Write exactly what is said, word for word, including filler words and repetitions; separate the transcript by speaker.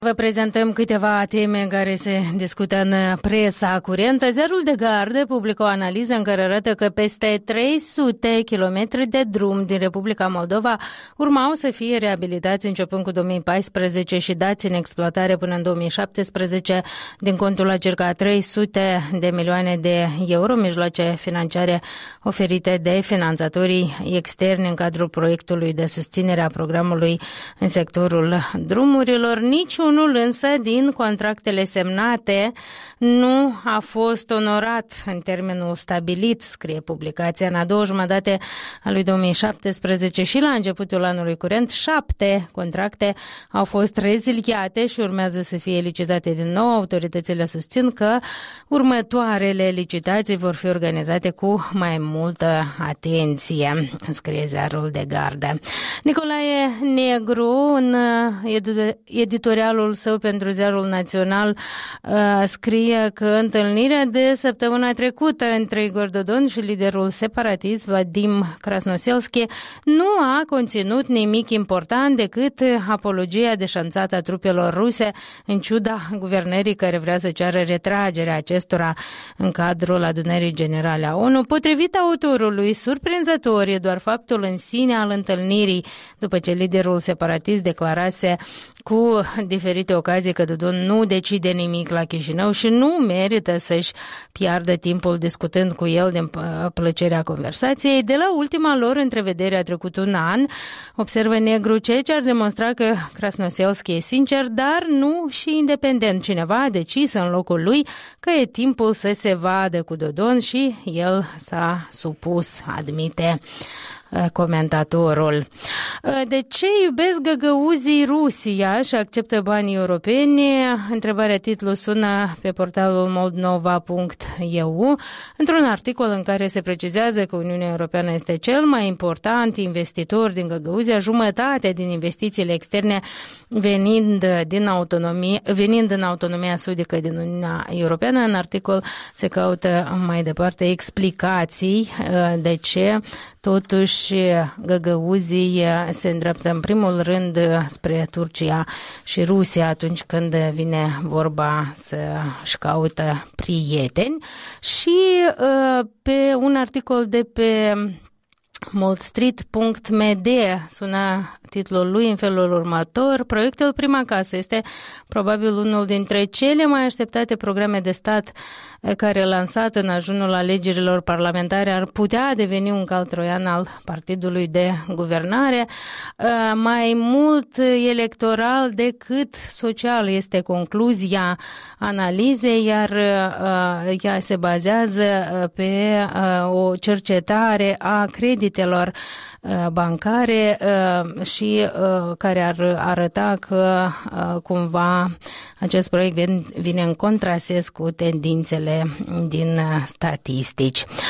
Speaker 1: Vă prezentăm câteva teme care se discută în presa curentă. Ziarul de Gardă publică o analiză în care arată că peste trei sute kilometri de drum din Republica Moldova urmau să fie reabilitați începând cu două mii paisprezece și dați în exploatare până în două mii șaptesprezece din contul la circa trei sute de milioane de euro, mijloace financiare oferite de finanțatorii externi în cadrul proiectului de susținere a programului în sectorul drumurilor. Niciun Unul însă din contractele semnate nu a fost onorat în termenul stabilit, scrie publicația. În a doua jumătate a lui două mii șaptesprezece și la începutul anului curent, șapte contracte au fost reziliate și urmează să fie licitate din nou. Autoritățile susțin că următoarele licitații vor fi organizate cu mai multă atenție, scrie Ziarul de Gardă. Nicolae Negru, în editorialul său pentru Ziarul Național, scrie că întâlnirea de săptămâna trecută între Igor Dodon și liderul separatist Vadim Krasnoselski nu a conținut nimic important decât apologia deșanțată a trupelor ruse, în ciuda guvernării care vrea să ceară retragerea acestora în cadrul adunării generale a ONU. Potrivit autorului, surprinzător e doar faptul în sine al întâlnirii, după ce liderul separatist declarase cu diferite ocazii că Dodon nu decide nimic la Chișinău și nu merită să-și piardă timpul discutând cu el din plăcerea conversației. De la ultima lor întrevedere a trecut un an, observă Negru, ceea ce ar demonstra că Krasnoselski e sincer, dar nu și independent. Cineva a decis în locul lui că e timpul să se vadă cu Dodon și el s-a supus, admite comentatorul. De ce iubesc găgăuzii Rusia și acceptă banii europeni? Întrebarea titlu sună pe portalul moldnova punct e u într-un articol în care se precizează că Uniunea Europeană este cel mai important investitor din Găgăuzia, jumătate din investițiile externe venind din autonomie, venind în autonomia sudică din Uniunea Europeană. În articol se caută mai departe explicații de ce totuși găgăuzii se îndreaptă în primul rând spre Turcia și Rusia atunci când vine vorba să-și caută prieteni. Și pe un articol de pe moldstreet punct m d sună titlul lui în felul următor: proiectul Prima Casă este probabil unul dintre cele mai așteptate programe de stat care, lansat în ajunul alegerilor parlamentare, ar putea deveni un cal troian al partidului de guvernare. Mai mult electoral decât social este concluzia analizei, iar ea se bazează pe o cercetare a creditelor bancare și care ar arăta că cumva acest proiect vine în contrasens cu tendințele din statistici.